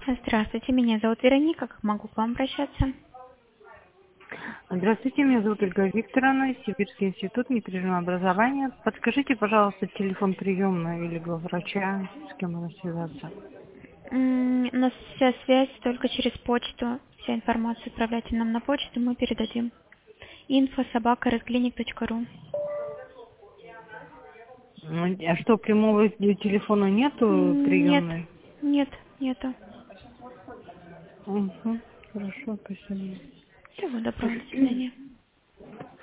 Здравствуйте, меня зовут Вероника. Как могу к вам обращаться? Здравствуйте, меня зовут Ольга Викторовна, Сибирский институт непрерывного образования. Подскажите, пожалуйста, телефон приемного или главврача, с кем надо связаться. У нас вся связь только через почту. Вся информация отправляйте нам на почту, мы передадим. info@redclinic.ru. А что, прямого телефона нету Нет, приемной? нет, нету. Угу, хорошо, спасибо. Всего доброго, до свидания.